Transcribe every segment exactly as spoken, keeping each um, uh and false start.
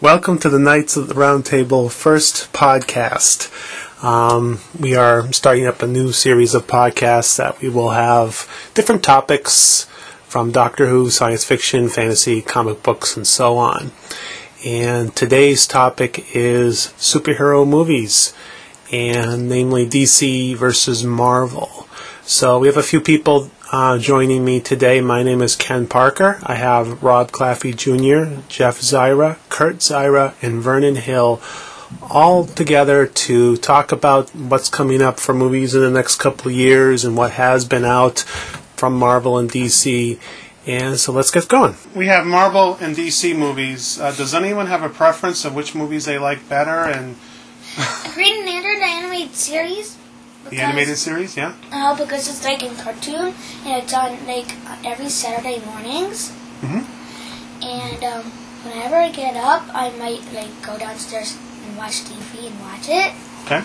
Welcome to the Knights of the Round Table first podcast. Um, we are starting up a new series of podcasts that we will have different topics from Doctor Who, science fiction, fantasy, comic books, and so on. And today's topic is superhero movies, and namely D C versus Marvel. So we have a few people uh, joining me today. My name is Ken Parker. I have Rob Claffey Junior, Jeff Zyra, Kurt Zyra, and Vernon Hill all together to talk about what's coming up for movies in the next couple of years and what has been out from Marvel and D C. And so let's get going. We have Marvel and D C movies. Uh, does anyone have a preference of which movies they like better? And Green Lantern, the animated series. The animated series, yeah? Uh, because it's like in cartoon, and it's on like every Saturday mornings. Mm-hmm. And um, whenever I get up, I might like go downstairs and watch T V and watch it. Okay.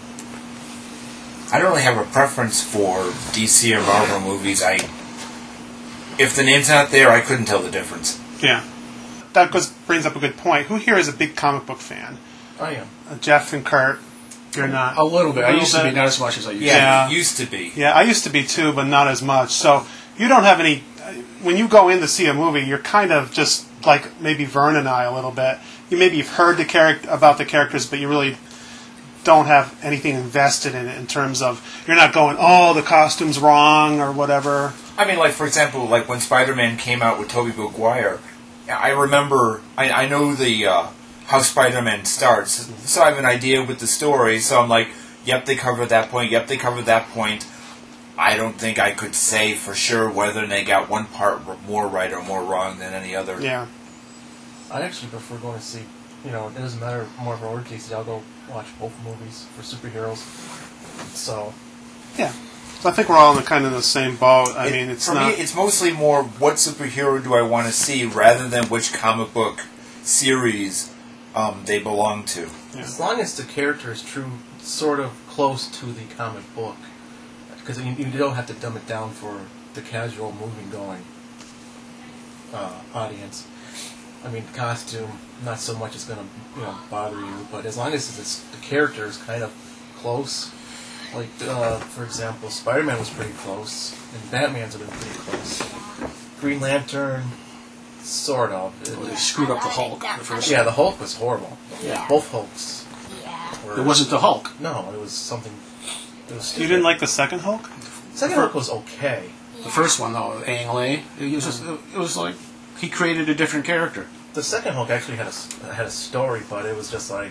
I don't really have a preference for D C or Marvel movies. I, if the name's not there, I couldn't tell the difference. Yeah. That goes, brings up a good point. Who here is a big comic book fan? I am. Uh, Jeff and Kurt. You're not. A little bit. A I little used bit. to be, not as much as I used Yeah, to Yeah. it used to be. Yeah, I used to be too, but not as much. So you don't have any. When you go in to see a movie, you're kind of just like maybe Vern and I a little bit. You maybe you've heard the character about the characters, but you really don't have anything invested in it in terms of you're not going, oh, the costume's wrong or whatever. I mean, like, for example, like when Spider-Man came out with Tobey Maguire, I remember, I, I know the uh, how Spider-Man starts, so I have an idea with the story, so I'm like, yep, they covered that point, yep, they covered that point. I don't think I could say for sure whether they got one part more right or more wrong than any other. Yeah. I actually prefer going to see, you know, it doesn't matter more for order cases, I'll go watch both movies for superheroes. So. Yeah. So I think we're all in the kind of the same boat. I It- mean, it's for not. me, it's mostly more what superhero do I want to see rather than which comic book series um, they belong to. Yeah. As long as the character is true, sort of close to the comic book. Because you, you don't have to dumb it down for the casual movie-going uh, audience. I mean, costume, not so much is going to you know bother you, but as long as it's, the character is kind of close, like, uh, for example, Spider-Man was pretty close, and Batman's have been pretty close. Green Lantern, sort of. It, Well, they screwed up the I Hulk. like that The first yeah, the Hulk was horrible. Yeah. Both Hulks. Yeah. Were, It wasn't the Hulk. No, it was something. It was You didn't like the second Hulk? Second Hulk was okay. The first one, though, Ang Lee, it was, just, it was like he created a different character. The second Hulk actually had a had a story, but it was just like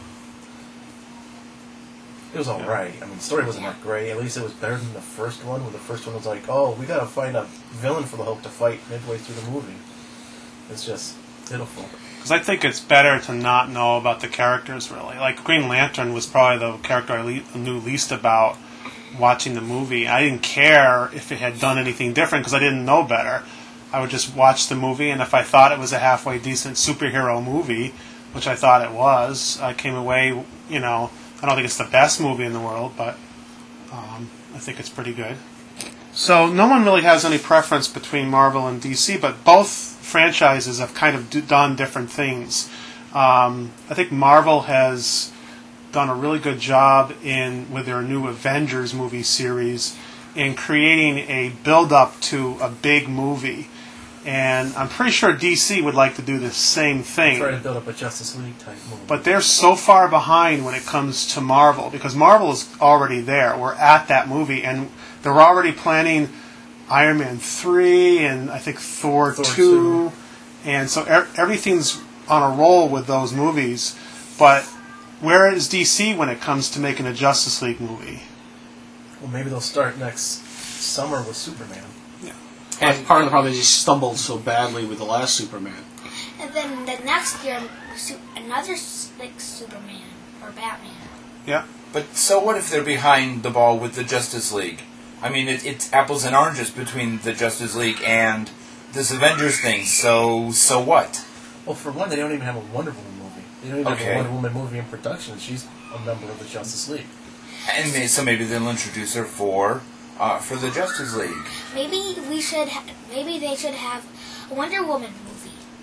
it was all right. I mean, the story wasn't that great. At least it was better than the first one. Where the first one was like, oh, we gotta find a villain for the Hulk to fight midway through the movie. It's just pitiful. Because I think it's better to not know about the characters, really. Like, Green Lantern was probably the character I le- knew least about watching the movie. I didn't care if it had done anything different because I didn't know better. I would just watch the movie, and if I thought it was a halfway decent superhero movie, which I thought it was, I came away, you know, I don't think it's the best movie in the world, but um, I think it's pretty good. So no one really has any preference between Marvel and D C, but both franchises have kind of do, done different things. Um, I think Marvel has done a really good job in with their new Avengers movie series in creating a build-up to a big movie. And I'm pretty sure D C would like to do the same thing. Try to build up a Justice League type movie. But they're so far behind when it comes to Marvel, because Marvel is already there. We're at that movie, and they're already planning Iron Man three and I think Thor, Thor two. two. And so er- everything's on a roll with those movies. But where is D C when it comes to making a Justice League movie? Well, maybe they'll start next summer with Superman. And part of the problem is he stumbled so badly with the last Superman. And then the next year, su- another s- like Superman or Batman. Yeah. But so what if they're behind the ball with the Justice League? I mean, it, it's apples and oranges between the Justice League and this Avengers thing, so so what? Well, for one, they don't even have a Wonder Woman movie. They don't even Okay. have a Wonder Woman movie in production. She's a member of the Justice League. And may, so maybe they'll introduce her for uh, for the Justice League. Maybe we should. Ha- maybe they should have a Wonder Woman movie. Yeah.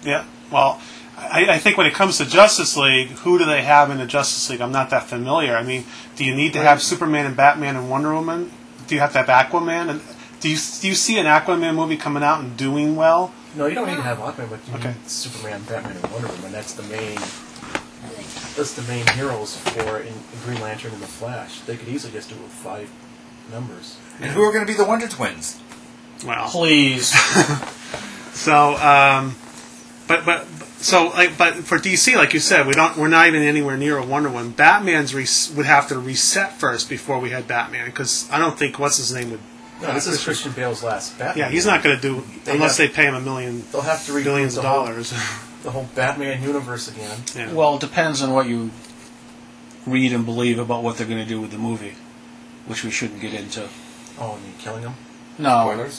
Well, I, I think when it comes to Justice League, who do they have in the Justice League? I'm not that familiar. I mean, do you need to have Superman and Batman and Wonder Woman? Do you have to have Aquaman? And do you do you see an Aquaman movie coming out and doing well? No, you don't need to have Aquaman, but you Okay. need Superman, Batman, and Wonder Woman. That's the main. That's the main heroes for in, in Green Lantern and the Flash. They could easily just do it with five numbers. And who are going to be the Wonder Twins? Well, Please. so um, but but so like but for D C, like you said, we don't we're not even anywhere near a Wonder Woman. Batman's res- would have to reset first before we had Batman, because I don't think what's his name would. No, this is Christian Bale's last Batman. Yeah, he's not going to do They unless have- they pay him a million They'll have to reboot billions the of whole- dollars. the whole Batman universe again. Yeah. Well, it depends on what you read and believe about what they're going to do with the movie, which we shouldn't get into. Oh, and you killing him? No, Spoilers?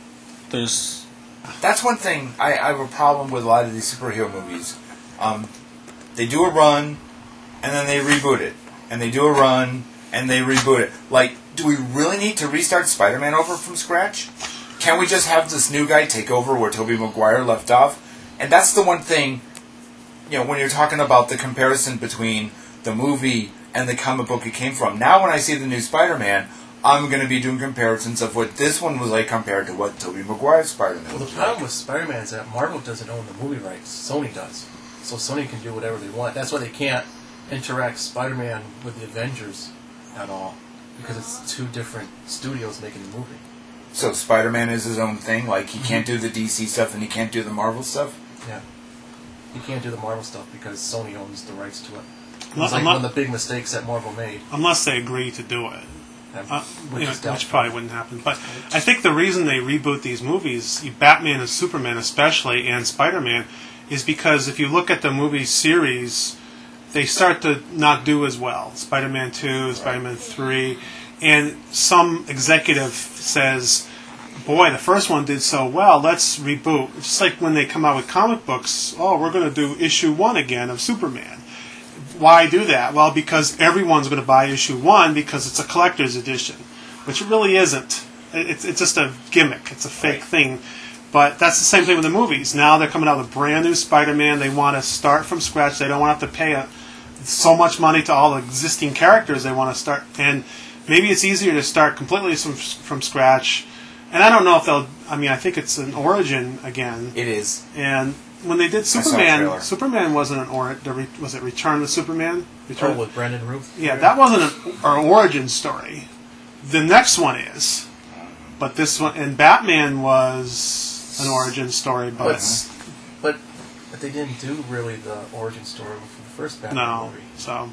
there's That's one thing I, I have a problem with a lot of these superhero movies. Um, they do a run, and then they reboot it. And they do a run, and they reboot it. Like, do we really need to restart Spider-Man over from scratch? Can we just have this new guy take over where Tobey Maguire left off? And that's the one thing, you know, when you're talking about the comparison between the movie and the comic book it came from. Now when I see the new Spider-Man, I'm going to be doing comparisons of what this one was like compared to what Tobey Maguire's Spider-Man Well, the was problem like. with Spider-Man is that Marvel doesn't own the movie rights. Sony does. So Sony can do whatever they want. That's why they can't interact Spider-Man with the Avengers at all. Because it's two different studios making the movie. So Spider-Man is his own thing? Like, he can't do the D C stuff and he can't do the Marvel stuff? Yeah. You can't do the Marvel stuff because Sony owns the rights to it. It Well, was like I'm one not- of the big mistakes that Marvel made. Unless they agree to do it. Uh, which you know, is which doubtful. probably wouldn't happen. But I think the reason they reboot these movies, Batman and Superman especially, and Spider-Man, is because if you look at the movie series, they start to not do as well. Spider-Man two, Spider-Man three, and some executive says, boy, the first one did so well, let's reboot. It's just like when they come out with comic books, oh, we're going to do issue one again of Superman. Why do that? Well, because everyone's going to buy issue one because it's a collector's edition, which it really isn't. It's it's just a gimmick. It's a fake thing. But that's the same thing with the movies. Now they're coming out with a brand new Spider-Man. They want to start from scratch. They don't want to have to pay a, so much money to all the existing characters. They want to start, and maybe it's easier to start completely from from scratch. And I don't know if they'll. I mean, I think it's an origin again. It is. And when they did saw a Superman, trailer. Superman wasn't an or. the re- Was it Return of Superman? Return. Oh, with Brandon Ruth? Yeah, that wasn't an, an origin story. The next one is, but this one and Batman was an origin story, but But, but, but they didn't do really the origin story for the first Batman no. movie. So,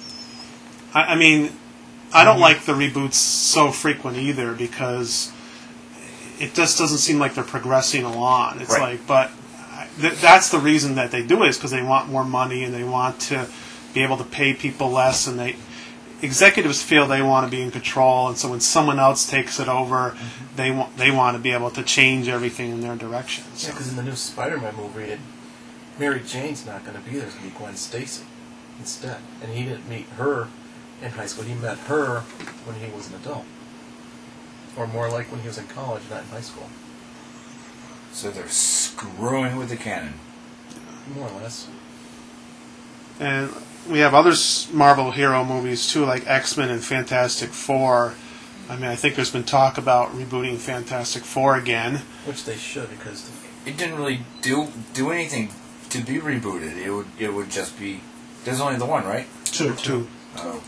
I, I mean, I don't like the reboots so frequent either because it just doesn't seem like they're progressing along. It's Right. like, but th- that's the reason that they do it is because they want more money and they want to be able to pay people less, and they executives feel they want to be in control, and so when someone else takes it over, Mm-hmm. they want they want to be able to change everything in their direction. So. Yeah, because in the new Spider-Man movie, it, Mary Jane's not going to be there. It's going to be Gwen Stacy instead. And he didn't meet her in high school. He met her when he was an adult. Or more like when he was in college, not in high school. So they're screwing with the canon. More or less. And we have other s- Marvel hero movies too, like X-Men and Fantastic Four. I mean, I think there's been talk about rebooting Fantastic Four again. Which they should, because the, It didn't really do do anything to be rebooted. It would it would just be. There's only the one, right? two. Two. Oh.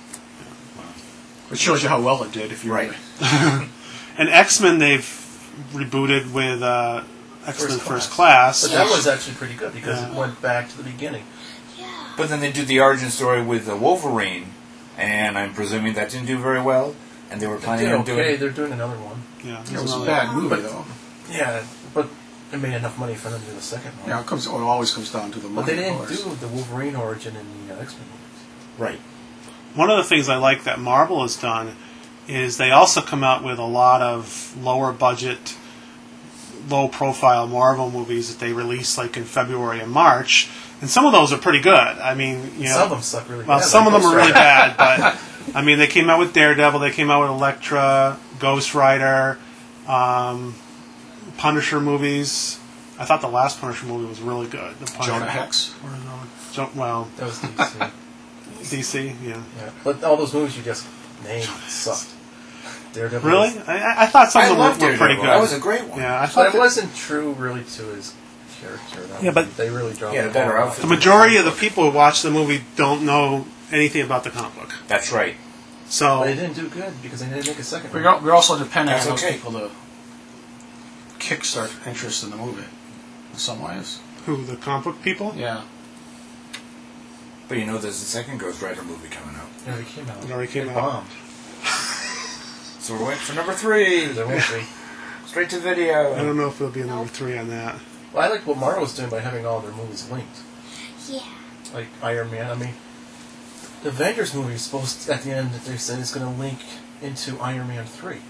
It shows you how well it did if you Right. And X-Men they've rebooted with uh, X-Men First First Class. Class. But that was actually pretty good because Yeah. it went back to the beginning. Yeah. But then they do the origin story with the Wolverine, and I'm presuming that didn't do very well. And they were They planning did on okay. doing. They're doing another one. Yeah, It was a another- bad movie, But- though. Yeah, but it made enough money for them to do the second one. Yeah, it comes. It always comes down to the money. But they of didn't course. do the Wolverine origin in the uh, X-Men movies. Right. One of the things I like that Marvel has done is they also come out with a lot of lower budget, low profile Marvel movies that they release like in February and March, and some of those are pretty good. I mean, you know, Some of them suck really well, bad. some of like them are really Ghost bad, but I mean, they came out with Daredevil, they came out with Elektra, Ghost Rider, um, Punisher movies. I thought the last Punisher movie was really good. The Punisher. Jonah Hex. Or no, Jo- well, That was D C. D C, yeah. Yeah, but all those movies you just named sucked. Daredevil. Really? I, I- I thought some I of them loved were, were pretty Daredevil. good. That was a great one. Yeah, I But thought it that wasn't true, really, to his character. That Yeah, movie. but- they really dropped He had a the better ball. outfit. the majority of the people who watch the movie don't know anything about the comic book. That's right. So But they didn't do good because they didn't make a second We're, one. al- we're also dependent That's on those okay. people to kickstart interest in the movie in some ways. who, the comic book people? Yeah. But you know, there's a second Ghost Rider movie coming out. It already came out. It already came It out. bombed. So we're waiting for number three. There won't be. Straight to I video. don't know if there'll be a number three on that. Well, I like what Marvel was doing by having all their movies linked. Yeah. Like Iron Man. I mean, the Avengers movie is supposed to, at the end, they said it's going to link into Iron Man three.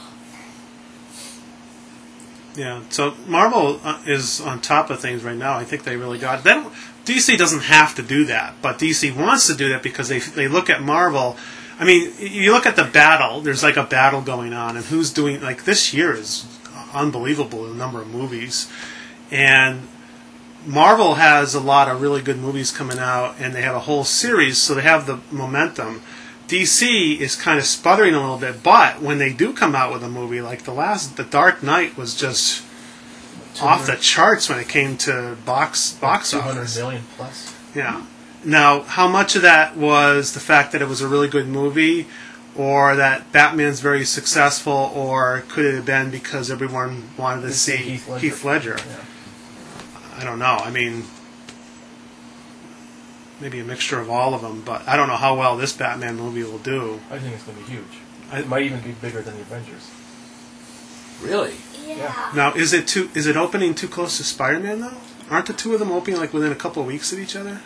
Yeah, so Marvel uh, is on top of things right now. I think they really got it. They don't, D C doesn't have to do that, but D C wants to do that because they they look at Marvel. I mean, you look at the battle. There's like a battle going on, and who's doing like this year is unbelievable. The number of movies, and Marvel has a lot of really good movies coming out, and they have a whole series, so they have the momentum. D C is kind of sputtering a little bit, but when they do come out with a movie, like the last, The Dark Knight was just off the charts when it came to box box two hundred office. million plus. Yeah. Now, how much of that was the fact that it was a really good movie, or that Batman's very successful, or could it have been because everyone wanted to You see see Heath Ledger. Heath Ledger? Yeah. I don't know. I mean, maybe a mixture of all of them, but I don't know how well this Batman movie will do. I think it's going to be huge. I- It might even be bigger than the Avengers. Really? Yeah. Now, is it too? Is it opening too close to Spider-Man though? Aren't the two of them opening like within a couple of weeks of each other?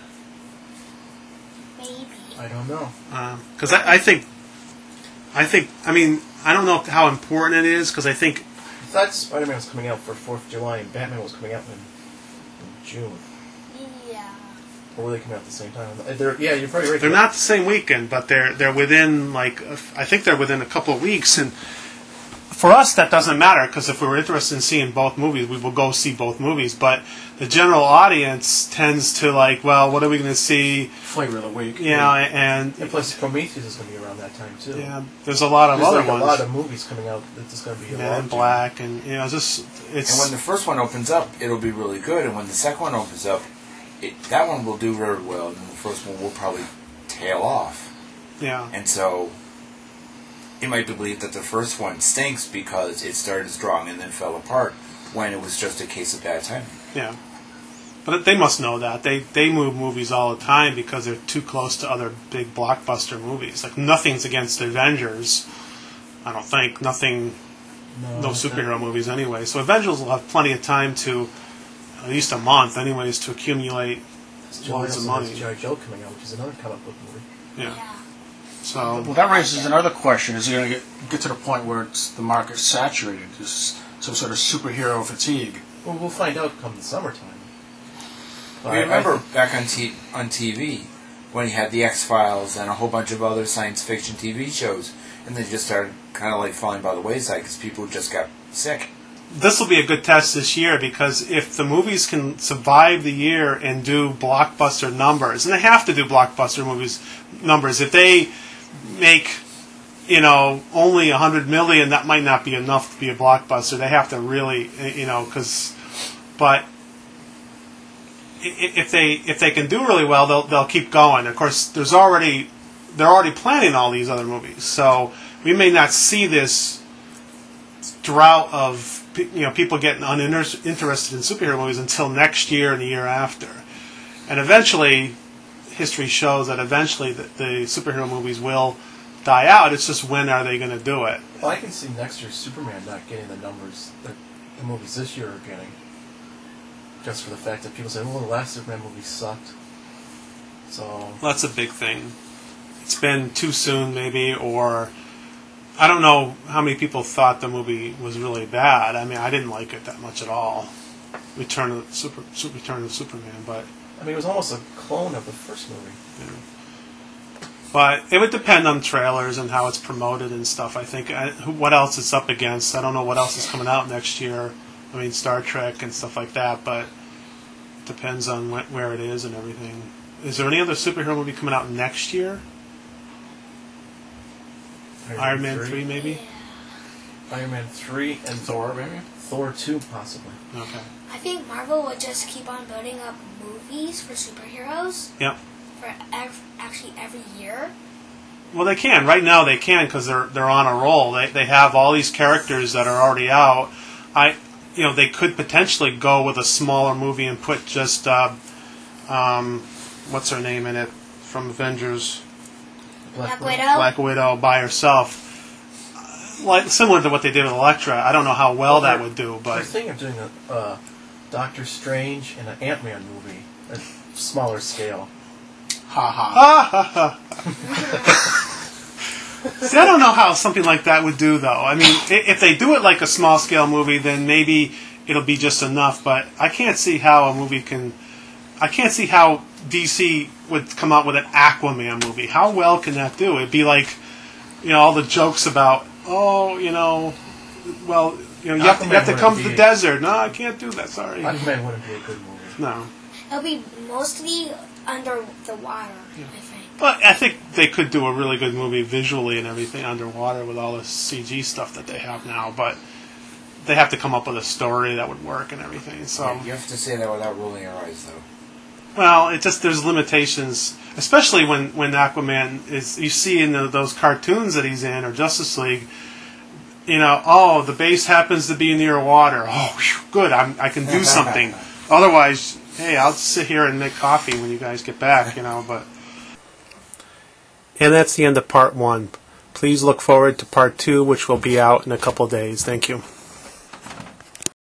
Maybe. I don't know. Because I, I think, I think, I mean, I don't know how important it is because I think I thought Spider-Man was coming out for fourth of July and Batman was coming out in, in June. Yeah. Or were they coming out at the same time? Uh, They're, yeah, you're probably right. they're not the same weekend, but they're they're within like a f- I think they're within a couple of weeks, and for us that doesn't matter because if we were interested in seeing both movies, we will go see both movies. But the general audience tends to like, well, what are we going to see? Flavor of the week. You know, and And plus, Prometheus is going to be around that time, too. yeah, there's a lot of There's other like ones. a lot of movies coming out that's just going to be a Men lot in Black, and you know, just it's And when the first one opens up, it'll be really good. And when the second one opens up, it, that one will do very well. And the first one will probably tail off. yeah. And so, it might be believed that the first one stinks because it started strong and then fell apart when it was just a case of bad timing. Yeah. But they must know that. They they move movies all the time because they're too close to other big blockbuster movies. Like, nothing's against the Avengers, I don't think. Nothing, no superhero movies anyway. So Avengers will have plenty of time to, at least a month anyways, to accumulate loads of money. G I. Joe coming out, which is another comic book movie. Yeah. Yeah. So, Well, that raises another question: is it going to get, get to the point where it's, the market's saturated? Is some sort of superhero fatigue? Well, we'll find out come the summertime. But You I- remember I think- back on t- on T V when you had the X Files and a whole bunch of other science fiction T V shows, and they just started kind of like falling by the wayside because people just got sick. this will be a good test this year because if the movies can survive the year and do blockbuster numbers, and they have to do blockbuster movies numbers, if they make, you know, only one hundred million, that might not be enough to be a blockbuster. They have to really, you know, because, but i- if they if they can do really well, they'll they'll keep going. Of course, there's already they're already planning all these other movies, so we may not see this drought of, you know, people getting uninterested in superhero movies until next year and the year after. And eventually, history shows that eventually the, the superhero movies will die out. It's just when are they going to do it? Well, I can see next year's Superman not getting the numbers that the movies this year are getting. Just for the fact that people say, well, the last Superman movie sucked. So, That's a big thing. It's been too soon, maybe, or I don't know how many people thought the movie was really bad. I mean, I didn't like it that much at all. Return of Super, Super Return of Superman, but I mean, it was almost a clone of the first movie. but it would depend on trailers and how it's promoted and stuff. I think I, who- what else it's up against. I don't know what else is coming out next year. I mean, Star Trek and stuff like that, but it depends on wh- where it is and everything. Is there any other superhero movie coming out next year? Iron Man three, maybe? Yeah. Iron Man three and Thor, maybe? Thor two, possibly. Okay. I think Marvel would just keep on building up movies for superheroes Yep. for ev- actually every year. Well, they can. Right now they can because they're they're on a roll. They they have all these characters that are already out. I, you know, they could potentially go with a smaller movie and put just, uh, um, what's her name in it from Avengers? Black Widow. Widow. Black Widow by herself. Uh, Like similar to what they did with Elektra. I don't know how well that would do, They're but thinking of doing a uh, Doctor Strange and an Ant-Man movie, a smaller scale. Ha ha. ah, ha, ha. See, I don't know how something like that would do, though. I mean, i- if they do it like a small scale movie, then maybe it'll be just enough. But I can't see how a movie can. I can't see how D C would come out with an Aquaman movie. How well can that do? It'd be like, you know, all the jokes about, oh, you know, well, you know, you have to, you have to Aquaman come to wouldn't the be- desert. No, I can't do that. Sorry. Aquaman wouldn't be a good movie. No. It'll be mostly under the water, I think. But I think they could do a really good movie visually and everything underwater with all the C G stuff that they have now. But they have to come up with a story that would work and everything. So, Yeah, you have to say that without rolling your eyes, though. well, it just there's limitations, especially when when Aquaman is you see in the, those cartoons that he's in or Justice League. You know, oh, the base happens to be near water. Oh, whew, good, I'm, I can do something. Otherwise, hey, I'll sit here and make coffee when you guys get back. You know, but. And that's the end of part one. Please look forward to part two, which will be out in a couple days. Thank you.